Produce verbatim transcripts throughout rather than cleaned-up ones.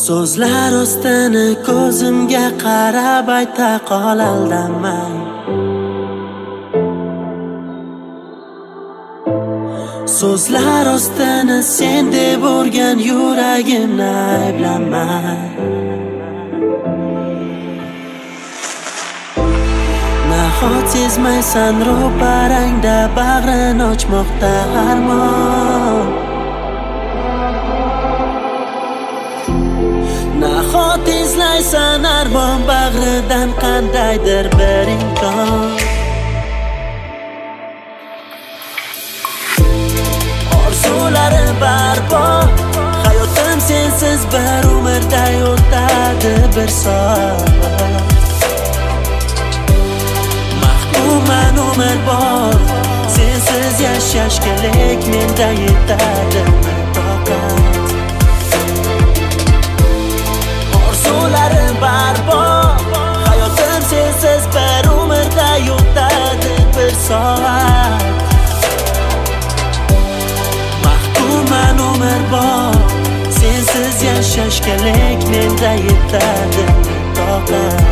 So'zlar ostini ko'zimga qarab ayta qol aldamay. So'zlar ostini sen deb urgan yuragimni ayblamay. Nahot sezmaysan ro'parangda bag'rin ochmoqda armon. Nahot izlaysan armon bag'ridan qandaydir bir imkon. Orzularim barbod, hayotim sensiz bir umrday o'tadi bir soat. Mahkumman umrbod, sensiz yashashga lek menda yetadi toqat. Orzularim barbod, hayotim sensiz bir umrday o'tadi bir soat. Mahkumman umrbod, sensiz yashashga lek menda yetadi toqat.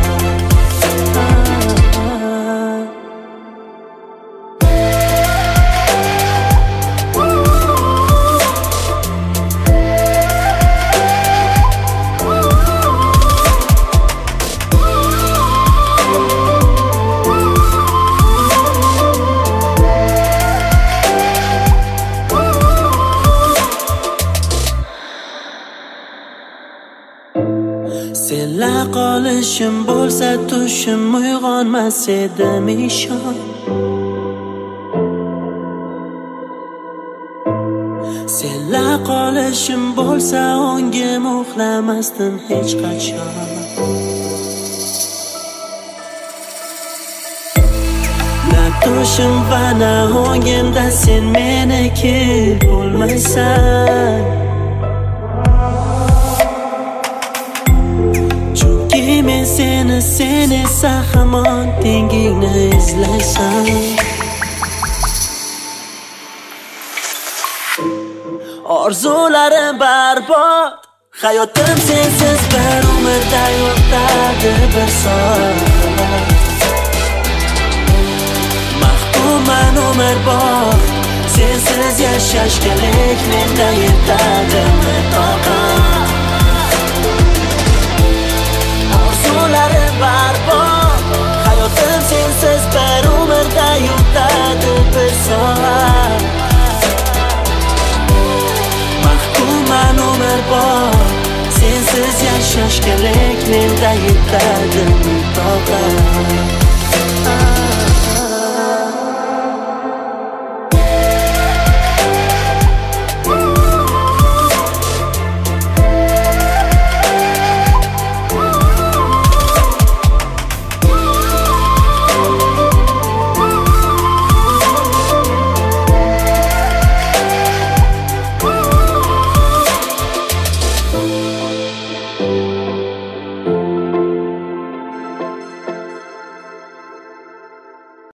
Senla qolishim bo'lsa tushim, uyg'onmas edim ishon. Senla qolishim bo'lsa ongim uxlamasdim hech qachon. Na tushim va na ongimda sen meniki bo'lmaysan. Men seni, sen esa hamon tengingni izlaysan. Orzularim barbod, hayotim sensiz bir umrday o'tadi bir soat. Mahkumman umrbod, sensiz yashashga lek menda yetadi toqat. Orzularim barbod, hayotim sensiz bir umrday o'tadi bir soat. Mahkumman umrbod, sensiz yashashga lek menda yetadi toqat.